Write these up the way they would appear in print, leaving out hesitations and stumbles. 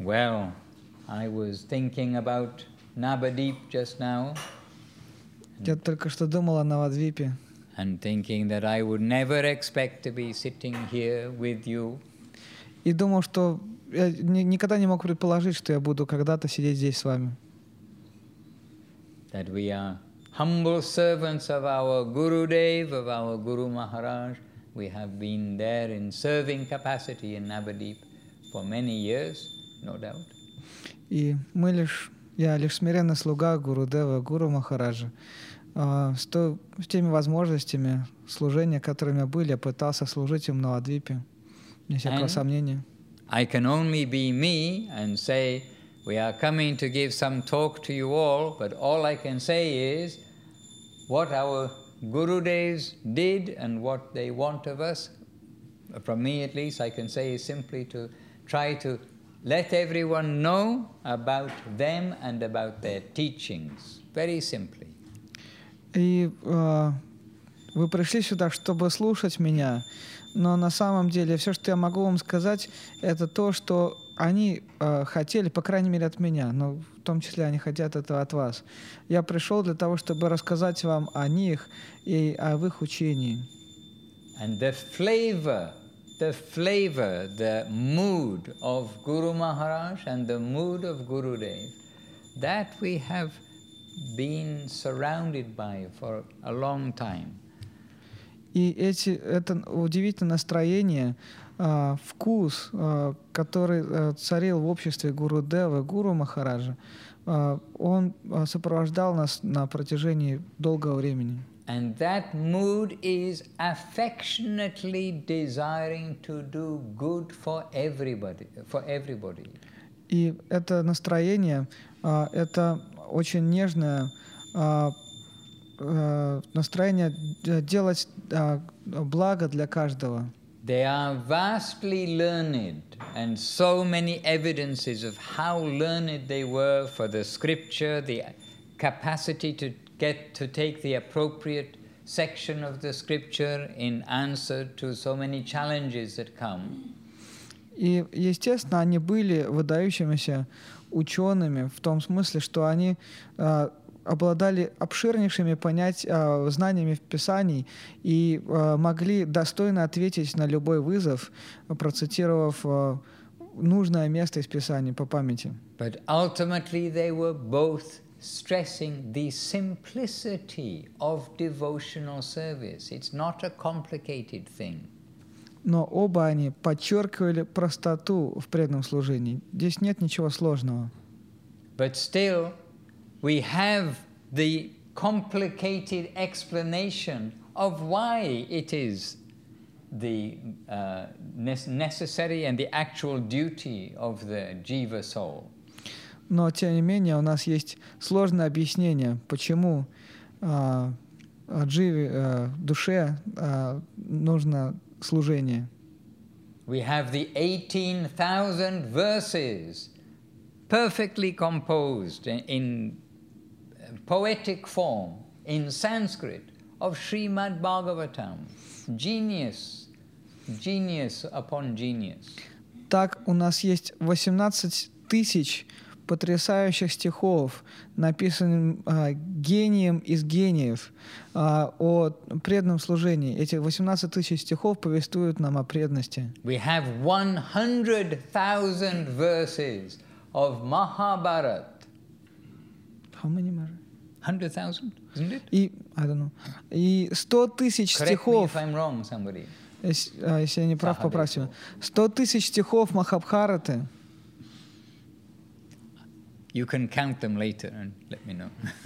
Well, I was thinking about Navadip just now Я только что думал о Навадвипе and thinking that I would never expect to be sitting here with you. и думал, что я никогда не мог предположить, что я буду когда-то сидеть здесь с вами. That we are humble servants of our Gurudev, of our Guru Maharaj. We have been there in serving capacity in Navadip for many years, no doubt. И я лишь смиренный слуга Гурудева, Гуру Махараджа. С теми возможностями служения, которыми были, я пытался служить им на Навадвипе, не всякого сомнения. I can only be me and say, we are coming to give some talk to you all I can say is, what our Gurudevs did and what they want of us, from me at least, I can say is simply to try to let everyone know about them and about their teachings, very simply. И вы пришли сюда, чтобы слушать меня, но на самом деле все, что я могу вам сказать, это то, что они хотели, по крайней мере, от меня, но в том числе они хотят этого от вас. Я пришел для того, чтобы рассказать вам о них и об их учении. And the flavor, the mood of Guru Maharaj and the mood of Gurudev, that we have been surrounded by for a long time. И это удивительное настроение, вкус, который царил в обществе Гурудева, Гуру Махараджа, он сопровождал нас на протяжении долгого времени. And that mood is affectionately desiring to do good for everybody. И это настроение, это очень нежное настроение делать благо для каждого. They are vastly learned, and so many evidences of how learned they were for the scripture, the capacity to take the appropriate section of the scripture in answer to so many challenges that come. И, естественно, они были выдающимися учеными в том смысле, что они обладали обширнейшими знаниями в Писании и могли достойно ответить на любой вызов, процитировав нужное место из Писания по памяти. But ultimately they were both stressing the simplicity of devotional service. It's not a complicated thing. Но оба они подчеркивали простоту в преданном служении. Здесь нет ничего сложного. But still, we have the complicated explanation of why it is the necessary and the actual duty of the jiva soul. Но, тем не менее, у нас есть сложное объяснение, почему душе нужно служение. We have the 18,000 verses perfectly composed in poetic form in Sanskrit of Srimad Bhagavatam. Genius upon genius. Так у нас есть 18 тысяч потрясающих стихов, написанных гением из гениев о преданном служении. Эти 18 тысяч стихов повествуют нам о преданности. We have 100,000 verses of Mahabharata. How many more? 100,000, isn't it? И 100 тысяч стихов. Correct me if I'm wrong, somebody. Если я не прав, поправьте. 100 тысяч стихов Махабхараты. You can count them later and let me know.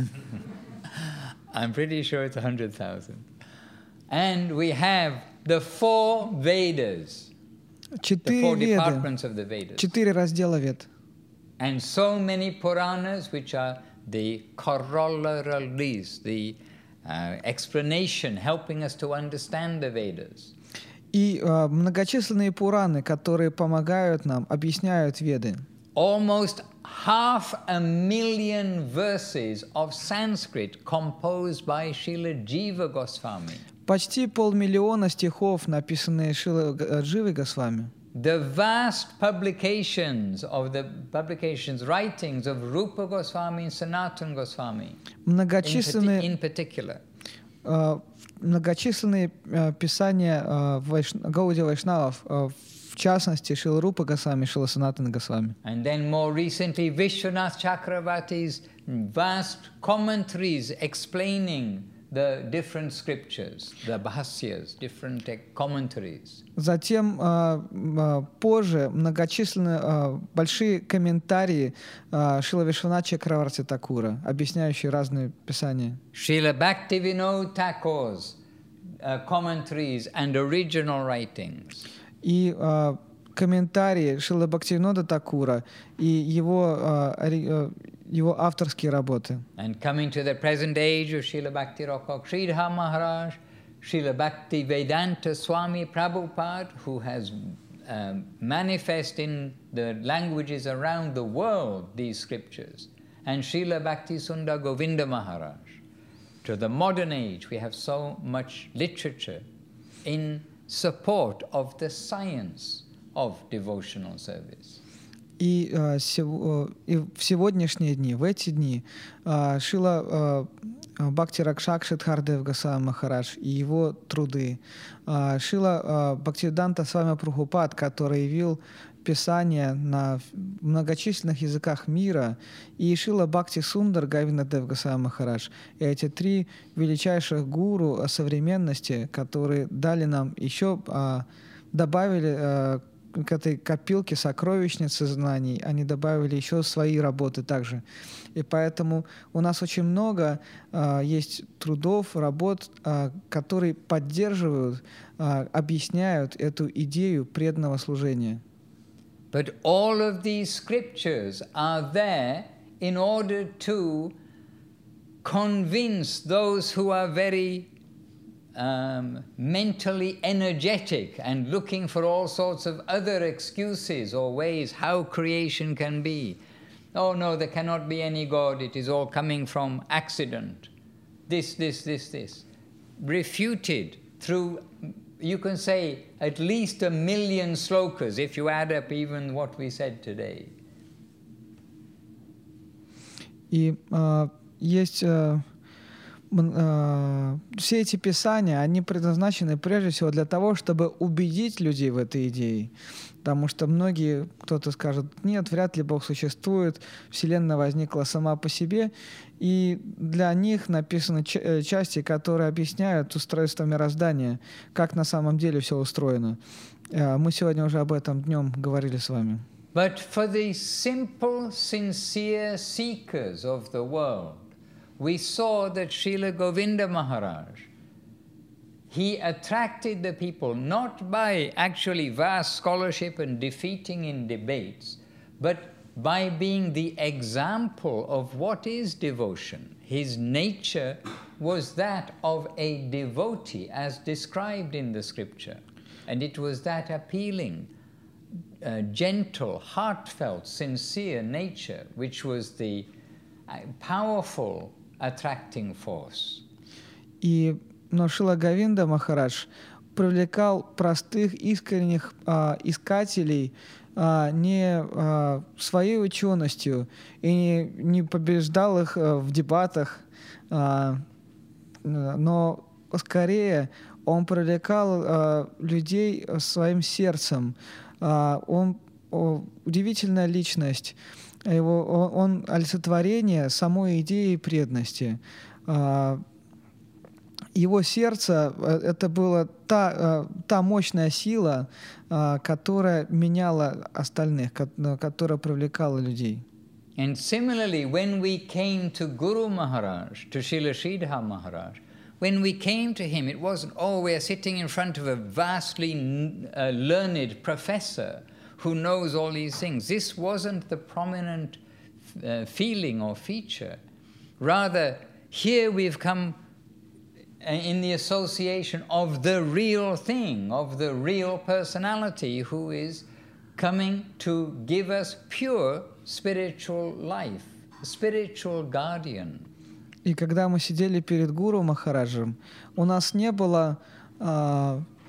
I'm pretty sure it's 100,000. And we have the 4 Vedas, the 4 departments of the Vedas. 4 раздела Вед. And so many Puranas, which are the corollaries, the explanation, helping us to understand the Vedas. И многочисленные Пураны, которые помогают нам, объясняют Веды. Almost 500,000 verses of Sanskrit composed by Srila Jiva Goswami. Почти 500,000 стихов, написанные Шрилой Дживой Госвами. the vast publications, writings of Rupa Goswami and Sanatana Goswami, in particular. Многочисленные писания Гаудия Вайшнавов, в частности, Шрила Рупа Госвами, Шрила Санатана Госвами. And then more recently, Vishwanath Chakravarti's vast commentaries explaining the different scriptures, the bhasyas, different commentaries. Затем позже многочисленные большие комментарии Шрила Вишванатха Чакраварти Такура, объясняющие разные писания. Srila Bhaktivinoda Thakur's commentaries and original writings. И комментарии Шрила Бхактивинода Такура и его авторские работы. And coming to the present age of Srila Bhakti Rakshak Sridhar Maharaj, Srila Bhakti Vedanta Swami Prabhupada, who has manifest in the languages around the world these scriptures, and Srila Bhakti Sundar Govinda Maharaj. To the modern age, we have so much literature in support of the science of devotional service. И в сегодняшние дни, в эти дни, Шрила Бхакти Ракшак Шидхардев Госвами Махарадж и его труды, Шрила Бхактивиданта Свами Прабхупад, который явил Писания на многочисленных языках мира, и Шрила Бхакти Сундар Говиндадев Госвами Махарадж. Эти три величайших гуру современности, которые дали нам еще, добавили к этой копилке сокровищницы знаний, они добавили еще свои работы также. И поэтому у нас очень много есть трудов, работ, которые поддерживают, объясняют эту идею преданного служения. But all of these scriptures are there in order to convince those who are very mentally energetic and looking for all sorts of other excuses or ways how creation can be. Oh no, there cannot be any God, it is all coming from accident. This. Refuted through, you can say, at least 1 million slokas, if you add up even what we said today. И есть... все эти писания, они предназначены прежде всего для того, чтобы убедить людей в этой идее. Потому что многие, кто-то скажет, нет, вряд ли Бог существует, Вселенная возникла сама по себе. И для них написаны части, которые объясняют устройство мироздания, как на самом деле все устроено. Мы сегодня уже об этом днем говорили с вами. But for the simple, sincere seekers of the world, we saw that Srila Govinda Maharaj, he attracted the people not by actually vast scholarship and defeating in debates, but by being the example of what is devotion. His nature was that of a devotee as described in the scripture. And it was that appealing, gentle, heartfelt, sincere nature which was the powerful attracting force. Но Шрила Говинда Махарадж привлекал простых, искренних искателей не своей ученостью и не побеждал их в дебатах, но скорее он привлекал людей своим сердцем. Он удивительная личность. Он олицетворение самой идеи преданности. Его сердце — это была та мощная сила, которая меняла остальных, которая привлекала людей. And similarly, when we came to Guru Maharaj, to Srila Sridhar Maharaj, when we came to him, it wasn't, oh, we're sitting in front of a vastly learned professor who knows all these things. This wasn't the prominent feeling or feature. Rather, here we've come in the association of the real thing, of the real personality who is coming to give us pure spiritual life, spiritual guardian. И когда мы сидели перед Гуру Махараджем, у нас не было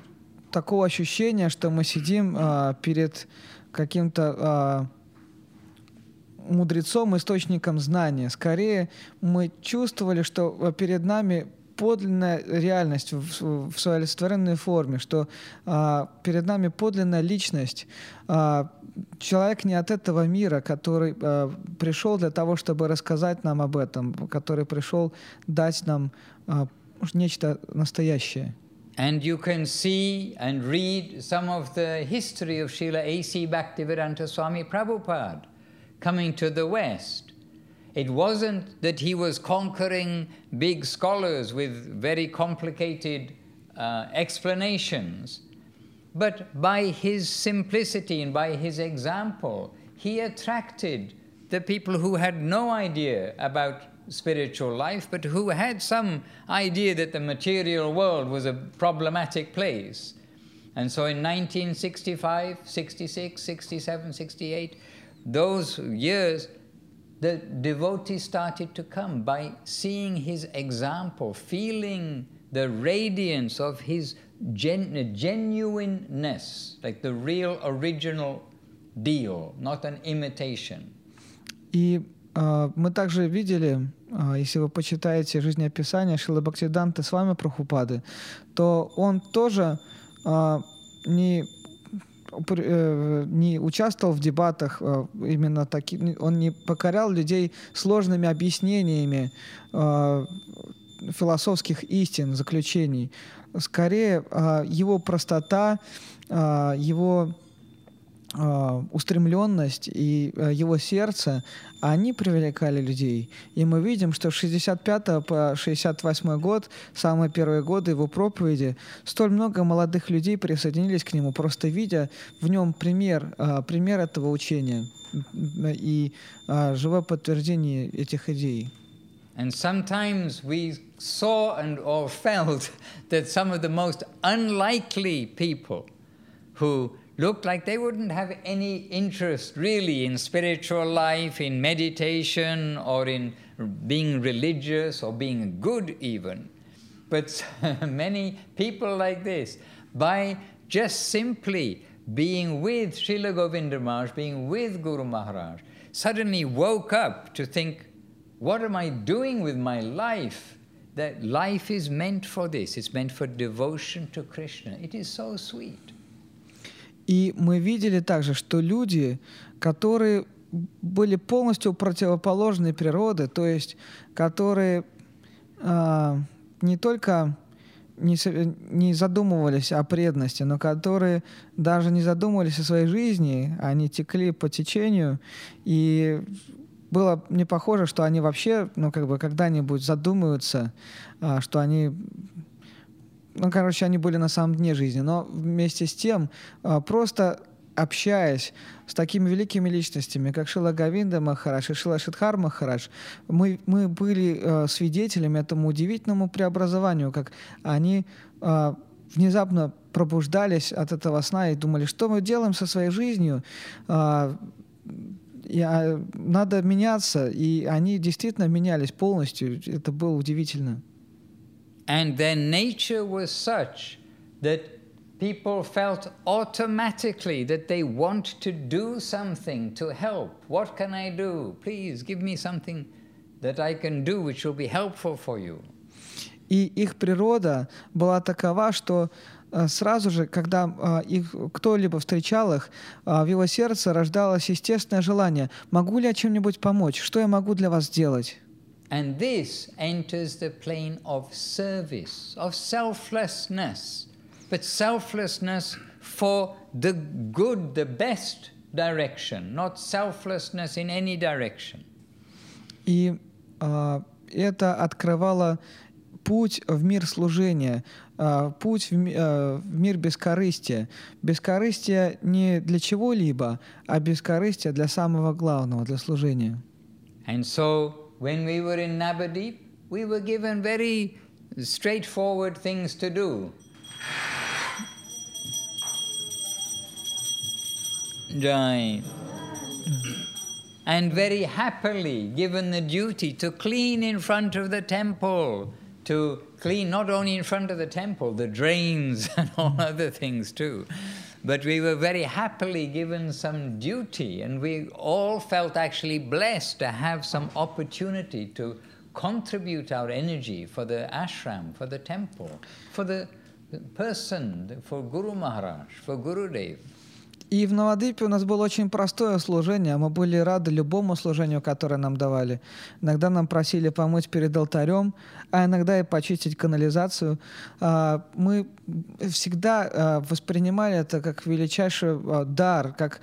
такого ощущения, что мы сидим перед каким-то мудрецом, источником знания. Скорее, мы чувствовали, что перед нами подлинная реальность в своей олицетворенной форме, что перед нами подлинная личность. Человек не от этого мира, который пришел для того, чтобы рассказать нам об этом, который пришел дать нам нечто настоящее. And you can see and read some of the history of Srila A.C. Bhaktivedanta Swami Prabhupada coming to the West. It wasn't that he was conquering big scholars with very complicated explanations, but by his simplicity and by his example, he attracted the people who had no idea about spiritual life, but who had some idea that the material world was a problematic place. And so in 1965, 66, 67, 68, those years, the devotees started to come by seeing his example, feeling the radiance of his genuineness, like the real original deal, not an imitation. И мы также видели, если вы почитаете жизнеописание Шрилы Бхактивиданты Свами Прабхупады, то он тоже не участвовал в дебатах именно таким, он не покорял людей сложными объяснениями философских истин, заключений. Скорее, его простота, его устремленность и его сердце, они привлекали людей. И мы видим, что с 65 по 68 год, самые первые годы его проповеди, столь много молодых людей присоединились к нему, просто видя в нем пример этого учения и живое подтверждение этих идей. And sometimes we saw and or felt that some of the most unlikely people who looked like they wouldn't have any interest really in spiritual life, in meditation, or in being religious, or being good even. But many people like this, by just simply being with Srila Govinda Maharaj, being with Guru Maharaj, suddenly woke up to think, what am I doing with my life? That life is meant for this. It's meant for devotion to Krishna. It is so sweet. И мы видели также, что люди, которые были полностью противоположной природы, то есть которые не только не задумывались о преданности, но которые даже не задумывались о своей жизни, они текли по течению, и было не похоже, что они вообще, когда-нибудь задумаются, что они... они были на самом дне жизни, но вместе с тем, просто общаясь с такими великими личностями, как Шрила Говинда Махарадж и Шрила Шридхар Махарадж, мы были свидетелями этому удивительному преобразованию, как они внезапно пробуждались от этого сна и думали, что мы делаем со своей жизнью, надо меняться, и они действительно менялись полностью, это было удивительно. And their nature was such that people felt automatically that they want to do something to help. What can I do? Please give me something that I can do which will be helpful for you. И их природа была такова, что сразу же, когда кто-либо встречал их, в его сердце рождалось естественное желание: могу ли я чем-нибудь помочь? Что я могу для вас сделать? And this enters the plane of service, of selflessness, but selflessness for the good, the best direction, not selflessness in any direction. И это открывало путь в мир служения, путь в мир бескорыстия. Бескорыстие не для чего-либо, а бескорыстие для самого главного, для служения. And so, when we were in Navadip, we were given very straightforward things to do. Jai. And very happily given the duty to clean in front of the temple, to clean not only in front of the temple, the drains and all other things too, but we were very happily given some duty, and we all felt actually blessed to have some opportunity to contribute our energy for the ashram, for the temple, for the person, for Guru Maharaj, for Gurudev. И в Навадвипе у нас было очень простое служение. Мы были рады любому служению, которое нам давали. Иногда нам просили помыть перед алтарем, а иногда и почистить канализацию. Мы всегда воспринимали это как величайший дар, как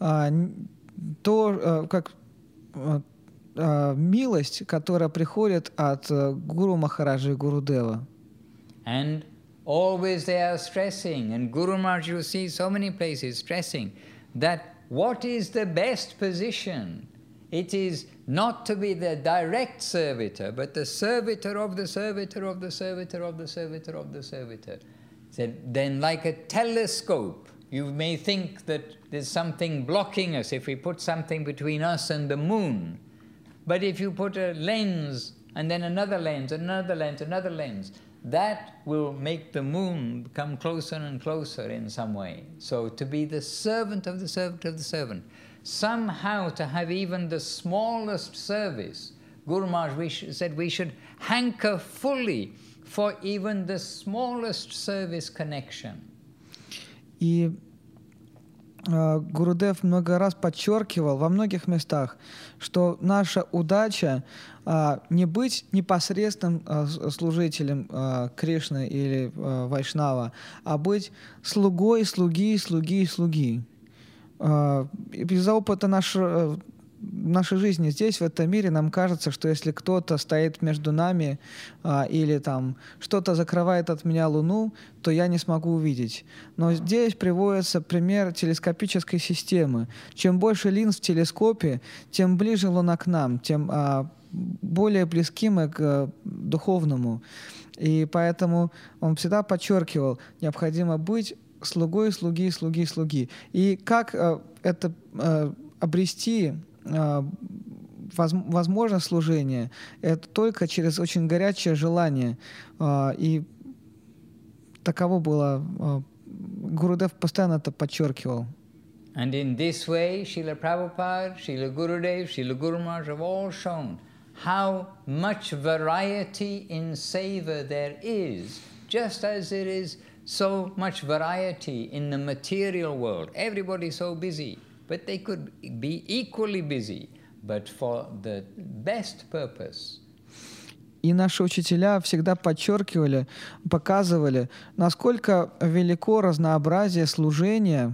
милость, которая приходит от Гуру Махараджа и Гурудева. And always they are stressing, and Guru Maharaj, you see so many places stressing that what is the best position? It is not to be the direct servitor, but the servitor of the servitor of the servitor of the servitor of the servitor. Then like a telescope, you may think that there's something blocking us if we put something between us and the moon. But if you put a lens, and then another lens, another lens, another lens, that will make the moon come closer and closer in some way. So to be the servant of the servant of the servant, somehow to have even the smallest service, Guru Maharaj said we should hanker fully for even the smallest service connection. И Гурудев много раз подчеркивал во многих местах, что наша удача не быть непосредственным служителем Кришны или Вайшнава, а быть слугой, слуги, слуги, слуги. Из-за опыта нашей жизни здесь, в этом мире, нам кажется, что если кто-то стоит между нами или там что-то закрывает от меня Луну, то я не смогу увидеть. Но здесь приводится пример телескопической системы. Чем больше линз в телескопе, тем ближе Луна к нам, тем более близки мы к духовному. И поэтому он всегда подчеркивал, необходимо быть слугой, слуги, слуги, слуги. И как это обрести возможность служения, это только через очень горячее желание. И таково было. Гурудев постоянно это подчеркивал. And in this way, Srila Prabhupada, Srila Gurudev, Srila Guru Maharaj have all shown how much variety in seva there is, just as there is so much variety in the material world. Everybody is so busy, but they could be equally busy, but for the best purpose. И наши учителя всегда подчеркивали, показывали, насколько велико разнообразие служения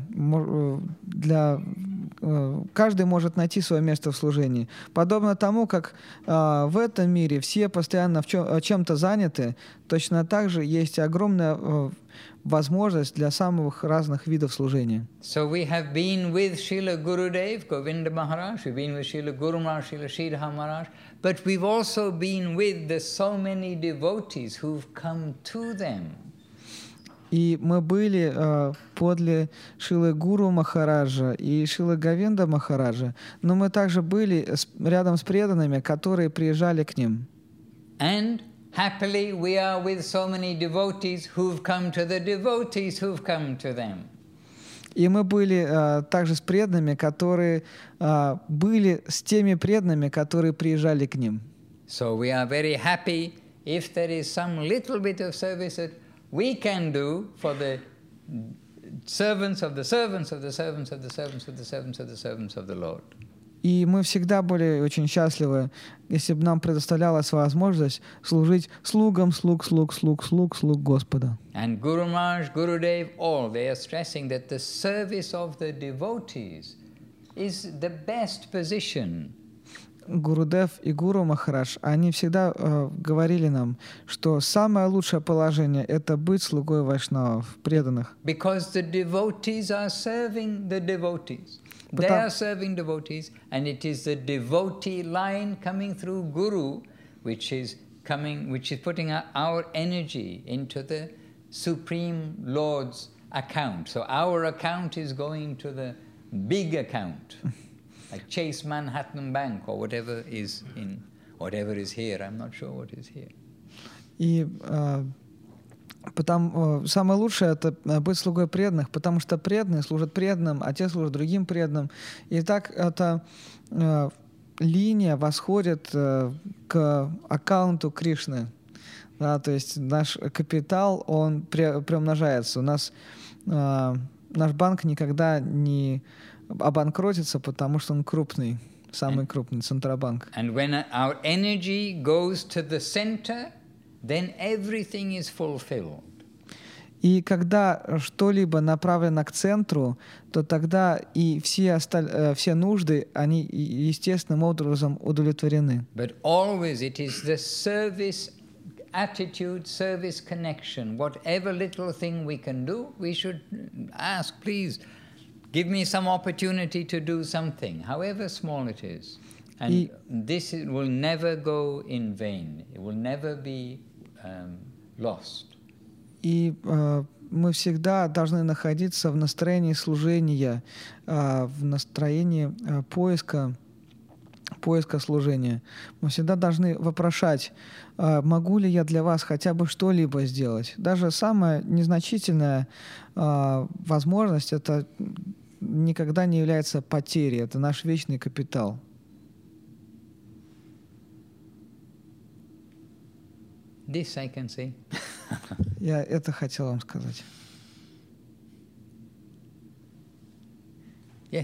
каждый может найти свое место в служении. Подобно тому, как в этом мире все постоянно чем-то заняты, точно так же есть огромная возможность для самых разных видов служения. So we have been with Srila Gurudev, Govinda Maharaj, we've been with Srila Guru Maharaj, Srila Sridhar Maharaj, but we've also been with the so many devotees who've come to them. И мы были подле Шилы Гуру Махараджа и Шилы Говинда Махараджа, но мы также были рядом с преданными, которые приезжали к ним. And happily we are with so many devotees who've come to the devotees who've come to them. И мы были также с преданными, которые были с теми преданными, которые приезжали к ним. So we are very happy if there is some little bit of service that we can do for the servants of the servants of the servants of the servants of the servants of the servants of the Lord. И мы всегда были очень счастливы, если бы нам предоставлялась возможность служить слугам слуг Господа. And Guru Maharaj, Gurudev, all, they are stressing that the service of the devotees is the best position. Гурудев и Гуру Махарадж, они всегда говорили нам, что самое лучшее положение — это быть слугой вайшнавов, преданных. Because the devotees are serving the devotees. They are serving devotees, and it is the devotee line coming through Guru, which is putting our energy into the Supreme Lord's account. So our account is going to the big account. Like Chase Manhattan Bank or whatever is here. I'm not sure what is here. И самое лучшее — это быть слугой преданных, потому что преданные служат преданным, а те служат другим преданным. И так эта линия восходит к аккаунту Кришны. Да, то есть наш капитал, он приумножается. У нас наш банк никогда не обанкротится, потому что он крупный, самый крупный Центробанк. And when our energy goes to the center, then everything is fulfilled. И когда что-либо направлено к центру, то тогда и все нужды, они естественным образом удовлетворены. But always it is the service attitude, service connection. Whatever little thing we can do, we should ask, please, give me some opportunity to do something, however small it is. And this will never go in vain. It will never be lost. И мы всегда должны находиться в настроении служения, в настроении поиска служения. Мы всегда должны вопрошать, могу ли я для вас хотя бы что-либо сделать. Даже самая незначительная возможность — это никогда не является потерей, это наш вечный капитал. This I can say. Я это хотел вам сказать. Yes.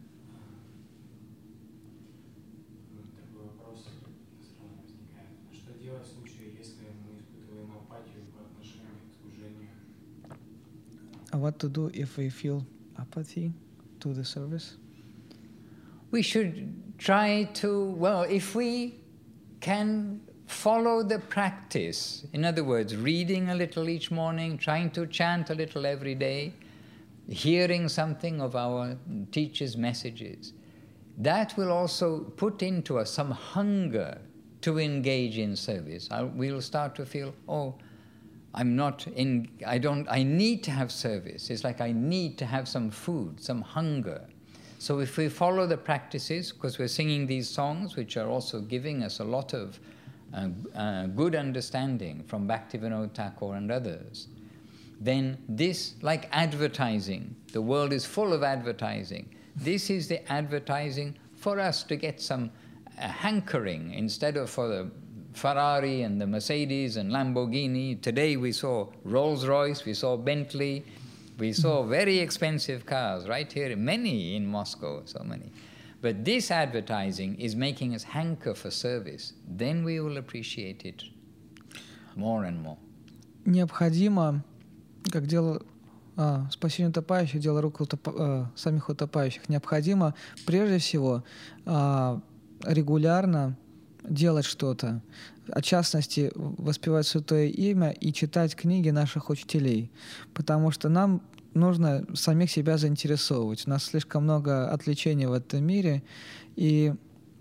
Такой вопрос сразу возникает. Что делать в случае, если мы испытываем апатию по отношению к служению? What to do if we feel apathy to the service? We should try to, well, if we can follow the practice, in other words, reading a little each morning, trying to chant a little every day, hearing something of our teachers' messages, that will also put into us some hunger to engage in service. We'll start to feel, I need to have service. It's like I need to have some food, some hunger. So if we follow the practices, because we're singing these songs, which are also giving us a lot of good understanding from Bhaktivinoda Thakur and others, then this, like advertising, the world is full of advertising. This is the advertising for us to get some hankering instead of for the Ferrari and the Mercedes and Lamborghini. Today we saw Rolls-Royce, we saw Bentley, we saw very expensive cars right here, many in Moscow, so many. But this advertising is making us hanker for service. Then we will appreciate it more and more. Необходимо, как дело спасение утопающих, дело рук самих утопающих, необходимо прежде всего регулярно делать что-то, в частности, воспевать Святое Имя и читать книги наших учителей, потому что нам нужно самих себя заинтересовывать. У нас слишком много отвлечений в этом мире, и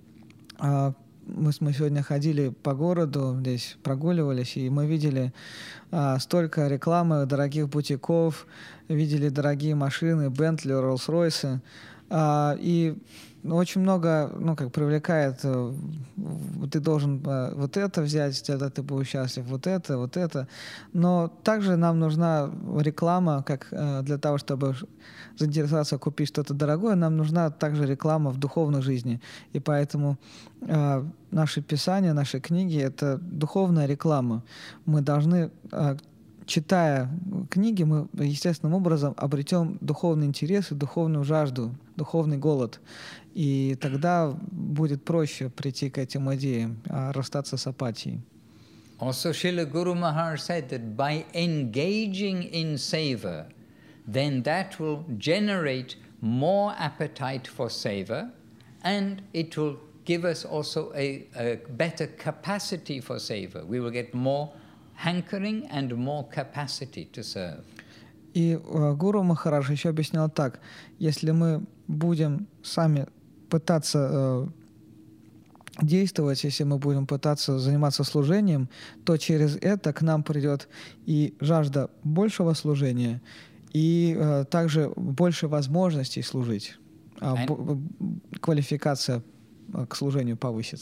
мы сегодня ходили по городу, здесь прогуливались, и мы видели столько рекламы дорогих бутиков, видели дорогие машины, Бентли, Роллс-Ройсы, и очень много, привлекает, ты должен вот это взять, тогда ты будешь счастлив, вот это. Но также нам нужна реклама, как для того, чтобы заинтересоваться, купить что-то дорогое, нам нужна также реклама в духовной жизни. И поэтому наши писания, наши книги — это духовная реклама. Мы должны, читая книги, мы естественным образом обретем духовный интерес и духовную жажду, духовный голод. И тогда будет проще прийти к этим идеям, расстаться с апатией. Also, Srila Guru Maharaj said that by engaging in seva, then that will generate more appetite for seva, and it will give us also a better capacity for seva. We will get more hankering and more capacity to serve. И Гуру Махарадж еще объяснял так: если мы будем сами пытаться действовать, если мы будем пытаться заниматься служением, то через это к нам придет и жажда большего служения, и также больше возможностей служить, квалификация к служению повысится.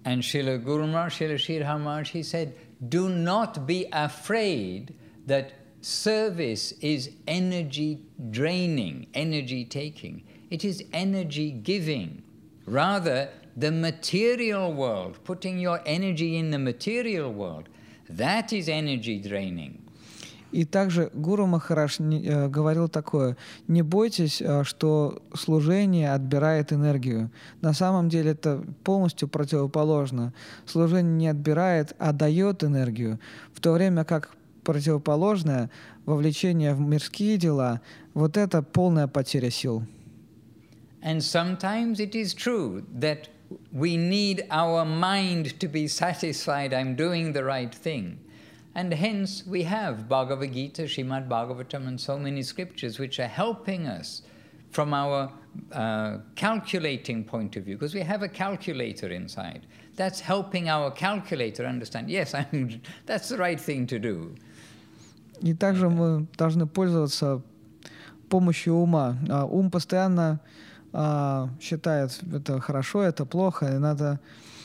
And Srila Guru Maharaj, Srila Sridhar Maharaj, he said, do not be afraid that service is energy draining, energy taking. It is energy giving. Rather, the material world, putting your energy in the material world, that is energy draining. И также Гуру Махарадж говорил такое: не бойтесь, что служение отбирает энергию. На самом деле это полностью противоположно. Служение не отбирает, а дает энергию, в то время как противоположное, вовлечение в мирские дела, вот это полная потеря сил. And sometimes it is true that we need our mind to be satisfied, I'm doing the right thing. And hence we have Bhagavad Gita, Srimad Bhagavatam, and so many scriptures which are helping us from our calculating point of view, because we have a calculator inside. That's helping our calculator understand, yes, that's the right thing to do. И также мы должны пользоваться помощью ума. Ум постоянно считает, это хорошо, это плохо, и надо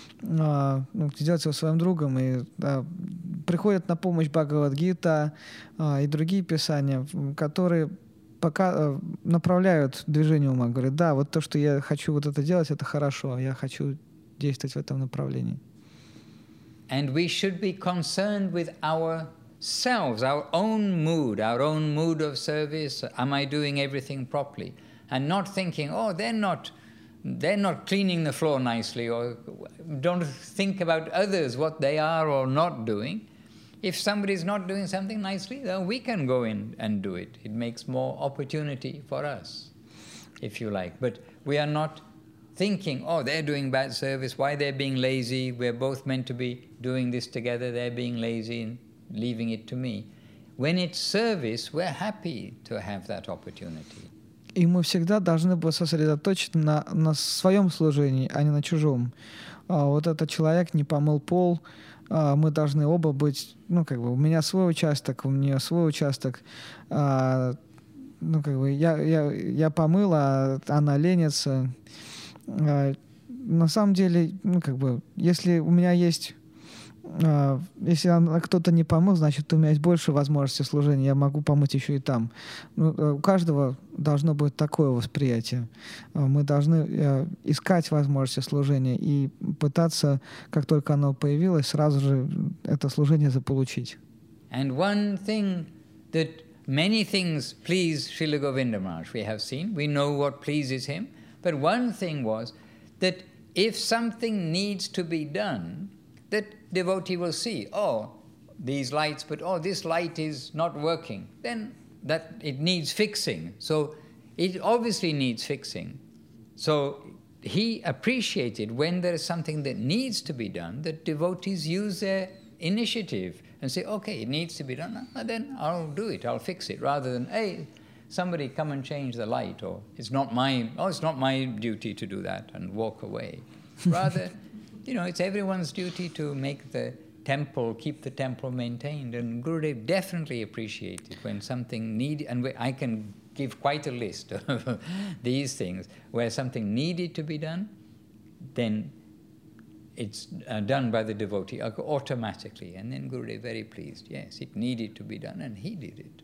сделать его своим другом. И приходит на помощь Бхагавад-гита и другие писания, которые пока направляют движение ума. Говорят, да, вот то, что я хочу вот это делать, это хорошо, я хочу действовать в этом направлении. And we should be concerned with ourselves, our own mood of service. Am I doing everything properly? And not thinking, oh, they're not cleaning the floor nicely, or don't think about others, what they are or not doing. If somebody is not doing something nicely, then we can go in and do it. It makes more opportunity for us, if you like. But we are not thinking, oh, they're doing bad service, why they're being lazy, we're both meant to be doing this together, they're being lazy and leaving it to me. When it's service, we're happy to have that opportunity. И мы всегда должны быть сосредоточены на своем служении, а не на чужом. Вот этот человек не помыл пол, мы должны оба быть, у меня свой участок, у нее свой участок. Я помыл, а она ленится. На самом деле, если у меня есть... Если кто-то не помыл, значит, у меня есть больше возможностей служения, я могу помыть еще и там. У каждого должно быть такое восприятие. Мы должны искать возможности служения и пытаться, как только оно появилось, сразу же это служение заполучить. And one thing that many things please Srila Govinda Maharaj, we have seen, we know what pleases him, but one thing was that if something needs to be done, that devotee will see, oh, these lights, but oh, this light is not working. Then that it needs fixing. So it obviously needs fixing. So he appreciated when there is something that needs to be done, that devotees use their initiative and say, okay, it needs to be done, then I'll do it, I'll fix it, rather than, hey, somebody come and change the light, or it's not my duty to do that, and walk away. Rather, it's everyone's duty to make the temple, keep the temple maintained. And Gurudev definitely appreciated when something needed, and I can give quite a list of these things, where something needed to be done, then it's done by the devotee automatically. And then Gurudev very pleased. Yes, it needed to be done, and he did it.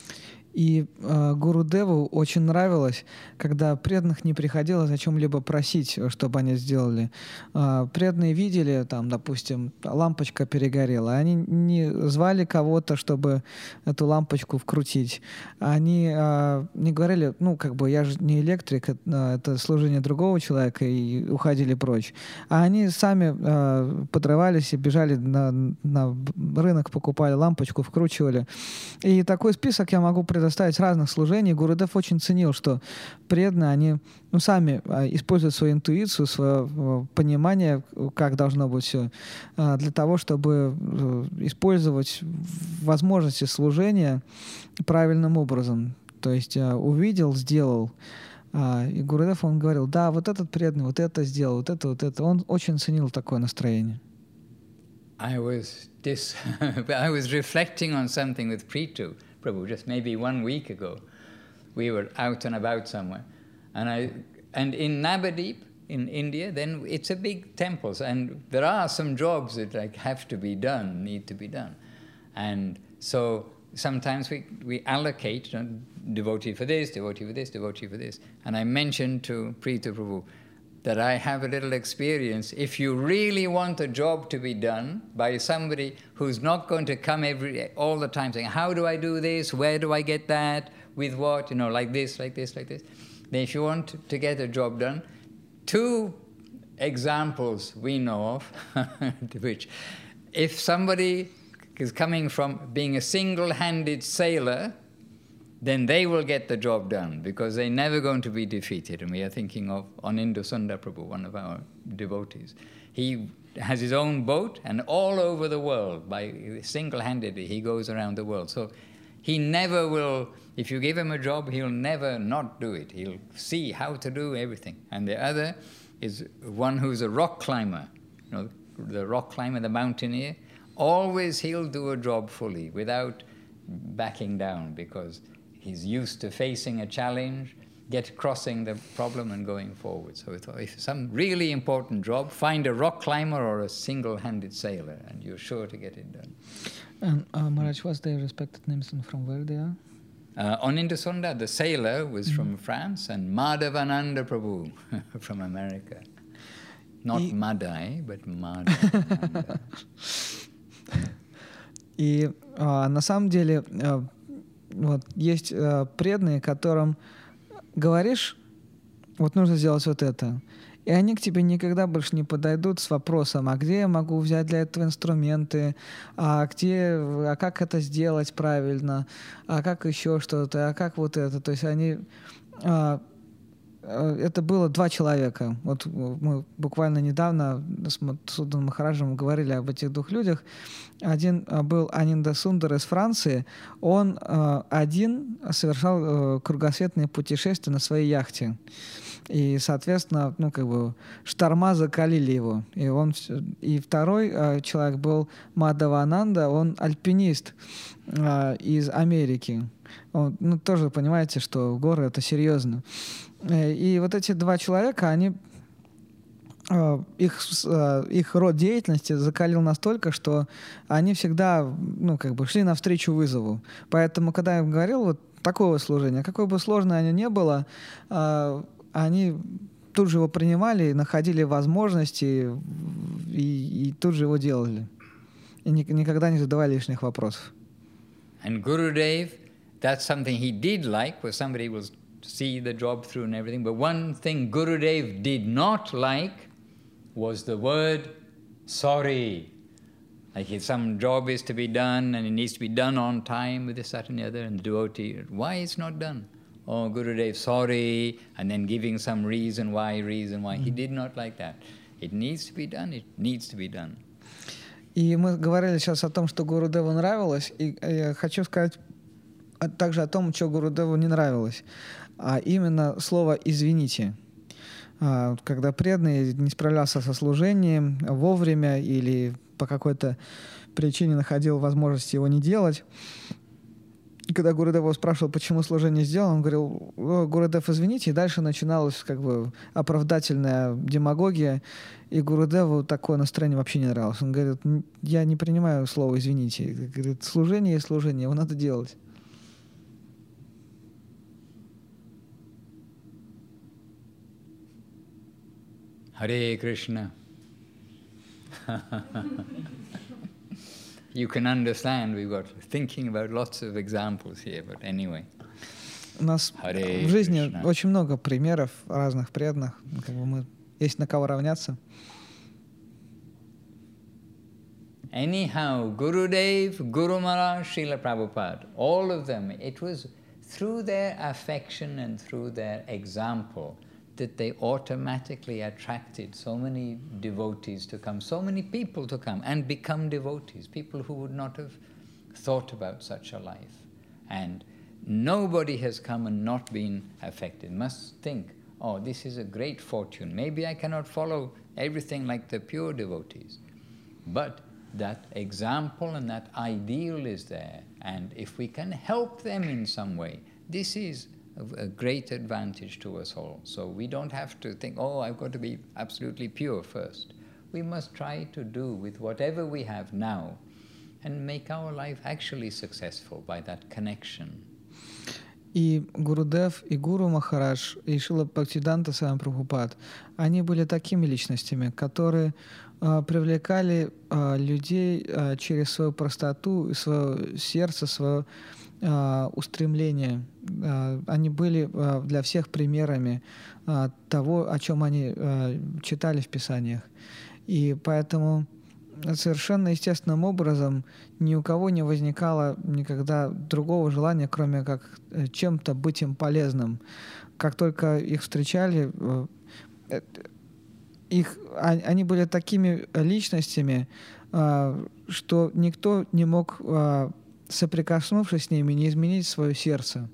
И Гурудеву очень нравилось, когда преданных не приходилось о чем-либо просить, чтобы они сделали. Преданные видели, допустим, лампочка перегорела. Они не звали кого-то, чтобы эту лампочку вкрутить. Они не говорили, я же не электрик, это служение другого человека, и уходили прочь. А они сами подрывались и бежали на рынок, покупали лампочку, вкручивали. И такой список я могу предоставить разных служений. Гурудев очень ценил, что преданные, они сами используют свою интуицию, свое понимание, как должно быть все, для того, чтобы использовать возможности служения правильным образом. То есть увидел, сделал. И Гурудев, он говорил, да, вот этот преданный, вот это сделал, вот это. Он очень ценил такое настроение. I was reflecting on something with Prithu Prabhu just maybe 1 week ago. We were out and about somewhere, and in Navadip in India, then it's a big temple. And there are some jobs that like have to be done, need to be done. And so sometimes we allocate, you know, devotee for this, devotee for this, devotee for this. And I mentioned to Preeta Prabhu that I have a little experience. If you really want a job to be done by somebody who's not going to come all the time saying, how do I do this, where do I get that, with what, you know, like this, like this, like this. Then if you want to get a job done, 2 examples we know of, which if somebody is coming from being a single-handed sailor, then they will get the job done because they're never going to be defeated. And we are thinking of Anindya Sundar Prabhu, one of our devotees. He has his own boat, and all over the world, single-handedly, he goes around the world. So he never will, if you give him a job, he'll never not do it. He'll see how to do everything. And the other is one who's a rock climber, you know, the rock climber, the mountaineer. Always he'll do a job fully without backing down because he's used to facing a challenge, crossing the problem and going forward. So if some really important job, find a rock climber or a single-handed sailor, and you're sure to get it done. And Maharaj, what's their respected names and from where they are? Anindya Sundar, the sailor, was from France, and Madhavananda Prabhu from America. Not Madai, but Madhavananda. И на самом деле вот есть преданные, которым говоришь, вот нужно сделать вот это, и они к тебе никогда больше не подойдут с вопросом, а где я могу взять для этого инструменты, а как это сделать правильно, а как еще что-то, а как вот это. То есть они... Это было 2 человека. Вот мы буквально недавно с Судханом Махараджем говорили об этих 2 людях. Один был Анинда Сундар из Франции. Он один совершал кругосветное путешествие на своей яхте. И, соответственно, шторма закалили его. И второй человек был Мадхавананда, он альпинист из Америки. Он, тоже понимаете, что горы — это серьезно. И вот эти 2 человека, их род деятельности закалил настолько, что они всегда, шли навстречу вызову. Поэтому, когда я им говорил вот такого служения, какое бы сложное оно ни было, они тут же его принимали, находили возможности и тут же его делали. И никогда не задавали лишних вопросов. And Gurudev, that's something he did like, where somebody will see the job through and everything. But one thing Gurudev did not like was the word sorry. Like if some job is to be done and it needs to be done on time with this, that and the other, and the devotee, why it's not done? Oh, Gurudev, sorry, and then giving some reason why. He did not like that. It needs to be done, it needs to be done. И мы говорили сейчас о том, что Гурудеву нравилось, и я хочу сказать также о том, что Гурудеву не нравилось, а именно слово «извините». Когда преданный не справлялся со служением вовремя или по какой-то причине находил возможность его не делать, и когда Гурудев его спрашивал, почему служение сделано, он говорил: Гурудев, извините, и дальше начиналась оправдательная демагогия, и Гурудеву такое настроение вообще не нравилось. Он говорит: я не принимаю слово «извините». Говорит, служение есть служение, его надо делать. Hare Krishna. You can understand, we've got thinking about lots of examples here, but anyway. У нас в жизни очень много примеров разных преданных. Есть на кого равняться. Anyhow, Gurudev, Guru Maharaj, Srila Prabhupada, all of them, it was through their affection and through their example that they automatically attracted so many devotees to come, so many people to come and become devotees, people who would not have thought about such a life. And nobody has come and not been affected. Must think, oh, this is a great fortune. Maybe I cannot follow everything like the pure devotees. But that example and that ideal is there. And if we can help them in some way, this is a great advantage to us all. So we don't have to think, oh, I've got to be absolutely pure first. We must try to do with whatever we have now and make our life actually successful by that connection. И Гурудев, и Гуру Махарадж, и Шрила Бхактисиданта Свами Прабхупад, они были такими личностями, которые привлекали людей через свою простоту, свое сердце, свое устремление. Они были для всех примерами того, о чем они читали в Писаниях. И поэтому совершенно естественным образом ни у кого не возникало никогда другого желания, кроме как чем-то быть им полезным. Как только их встречали, они были такими личностями, что никто не мог, соприкоснувшись с ними, не изменить свое сердце.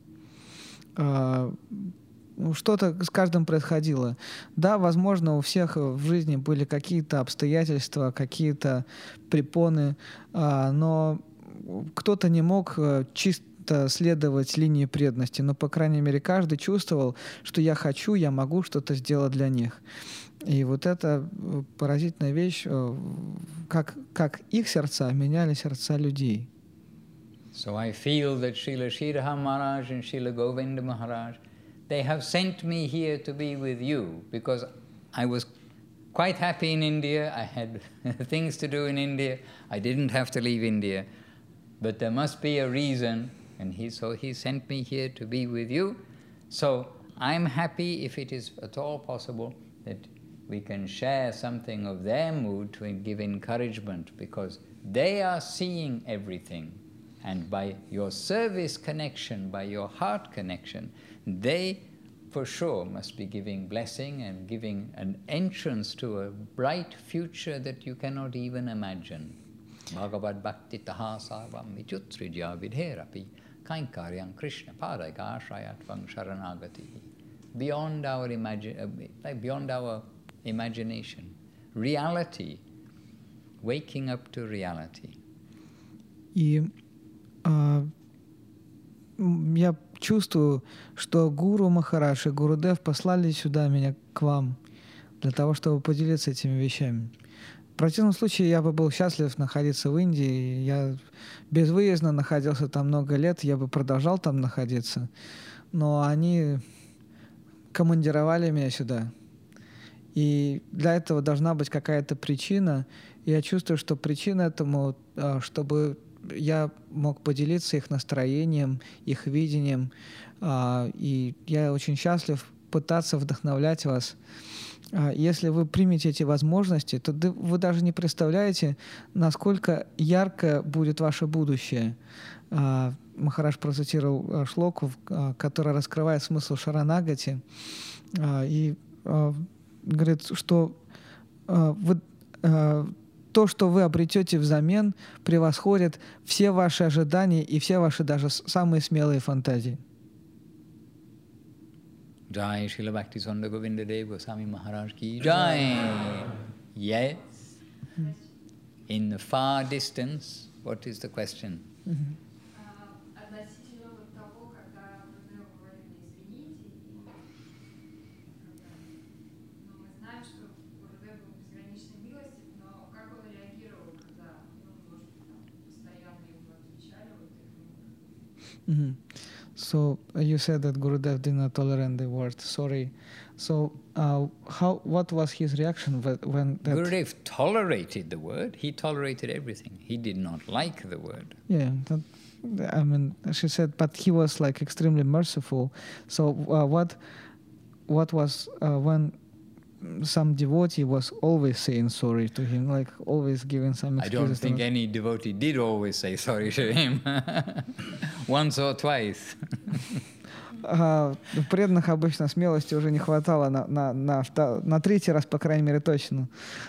Что-то с каждым происходило. Да, возможно, у всех в жизни были какие-то обстоятельства, какие-то препоны, но кто-то не мог чисто следовать линии преданности, но, по крайней мере, каждый чувствовал, что я хочу, я могу что-то сделать для них. И вот это поразительная вещь, как их сердца меняли сердца людей. So I feel that Srila Sridhar Maharaj and Srila Govinda Maharaj, they have sent me here to be with you because I was quite happy in India. I had things to do in India. I didn't have to leave India. But there must be a reason, and so he sent me here to be with you. So I'm happy, if it is at all possible, that we can share something of their mood to give encouragement, because they are seeing everything. And by your service connection, by your heart connection, they for sure must be giving blessing and giving an entrance to a bright future that you cannot even imagine. Bhagavad Bhakti Taha Sarvam Vichutridya Vidherapi Kainkaryam Krishna Padaka Ashrayatvang Sharanagati. Beyond our imagination. Reality. Waking up to reality. И я чувствую, что Гуру Махарадж и Гурудев послали сюда меня к вам для того, чтобы поделиться этими вещами. В противном случае я бы был счастлив находиться в Индии. Я безвыездно находился там много лет, я бы продолжал там находиться. Но они командировали меня сюда. И для этого должна быть какая-то причина. И я чувствую, что причина этому, чтобы я мог поделиться их настроением, их видением. И я очень счастлив пытаться вдохновлять вас. Если вы примете эти возможности, то вы даже не представляете, насколько ярко будет ваше будущее. Махарадж процитировал шлоку, которая раскрывает смысл Шаранагати, и говорит, что то, что вы обретете взамен, превосходит все ваши ожидания и все ваши даже самые смелые фантазии. Jai Srila Bhaktisaranga Govinda Dev Goswami Maharaj ki Jai. Yes. In the far distance, what is the question? Относительно того, когда Гурудев говорит «извините», мы знаем, что Гурудев был безграничной милостив, но как он реагировал, когда, может, постоянно ему отвечали вот этим? So you said that Gurudev did not tolerate the word sorry. So what was his reaction when that... Gurudev tolerated the word. He tolerated everything. He did not like the word. Yeah, I mean, she said, but he was like extremely merciful. So what was when some devotee was always saying sorry to him, like always giving some excuses? I don't think any devotee did always say sorry to him. Once or twice. Преданных обычно смелости уже не хватало на третий раз, по крайней мере, точно.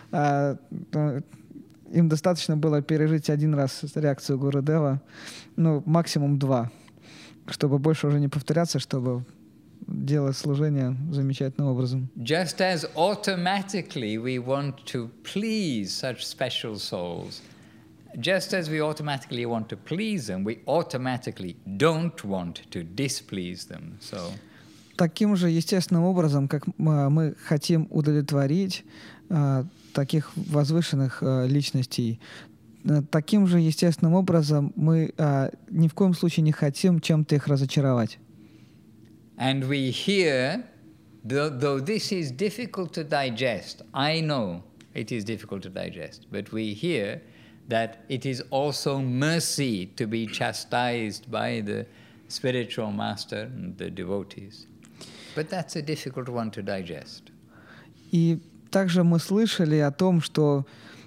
Им достаточно было пережить один раз реакцию Гурудева, ну, максимум два, чтобы больше уже не повторяться, чтобы делать служение замечательным образом. Just as automatically we want to please such special souls, just as we automatically want to please them, we automatically don't want to displease them. So, Таким же естественным образом, как мы хотим удовлетворить таких возвышенных личностей, таким же естественным образом мы ни в коем случае не хотим чем-то их разочаровать. and we hear, though this is difficult to digest, I know it is difficult to digest, but we hear that it is also mercy to be chastised by the spiritual master and the devotees. But that's a difficult one to digest. И также мы слышали о том, что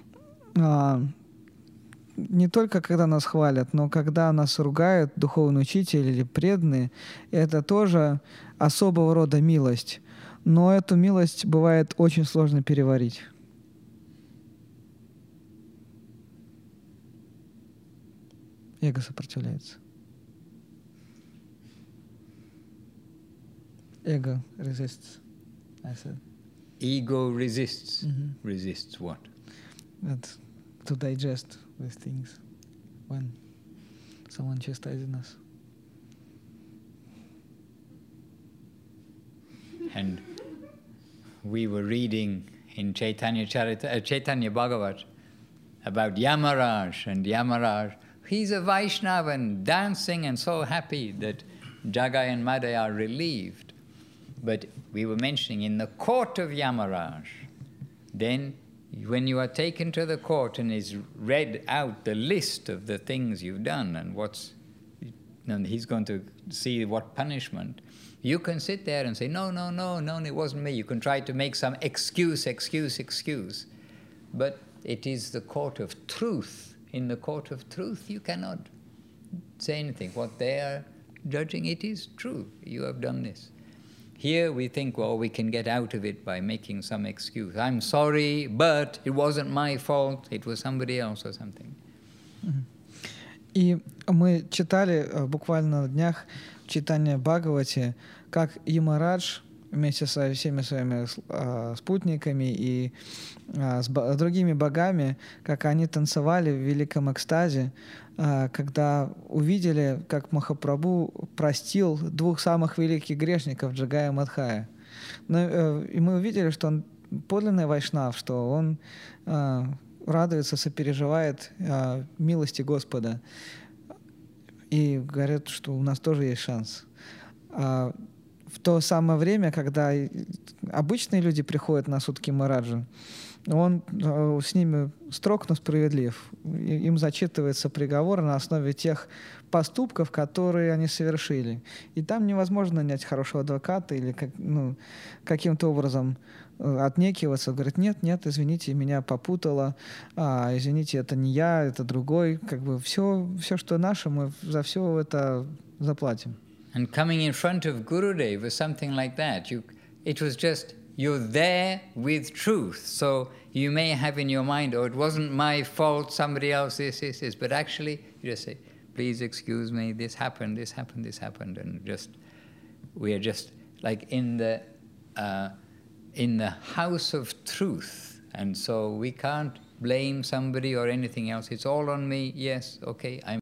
не только когда нас хвалят, но когда нас ругают духовный учитель или преданные, это тоже особого рода милость. Но эту милость бывает очень сложно переварить. Эго сопротивляется. Эго resists, I said. Ego resists. Resists what? That to digest these things when someone chastises us. And we were reading in Chaitanya Bhagavat about Yamaraj, and Yamaraj, he's a Vaishnava and dancing and so happy that Jagai and Madai are relieved. But we were mentioning in the court of Yamaraj, then when you are taken to the court and is read out the list of the things you've done and he's going to see what punishment, you can sit there and say, no, it wasn't me. You can try to make some excuse. But it is the court of truth. In the court of truth, you cannot say anything. What they are judging, it is true. You have done this. Here we think, well, we can get out of it by making some excuse. I'm sorry, but it wasn't my fault. It was somebody else or something. И мы читали буквально на днях в Чайтанья Бхагавате, как Ямарадж вместе со всеми своими спутниками и с другими богами, как они танцевали в великом экстазе, когда увидели, как Махапрабху простил двух самых великих грешников, Джагая и Мадхая. И мы увидели, что он подлинный вайшнав, что он радуется, сопереживает милости Господа. И говорят, что у нас тоже есть шанс. В то самое время, когда обычные люди приходят на суд к Ямараджу, он с ними строг, но справедлив. Им зачитывается приговор на основе тех поступков, которые они совершили. И там невозможно нанять хорошего адвоката или каким-то образом отнекиваться. Говорит, нет, извините, меня попутало, извините, это не я, это другой. Как бы все, что наше, мы за все это заплатим. And coming in front of Gurudev was something like that. It was just, you're there with truth. So you may have in your mind, oh, it wasn't my fault, somebody else, this. But actually, you just say, please excuse me, this happened. And we are just like in the house of truth. And so we can't blame somebody or anything else. It's all on me. Yes, okay,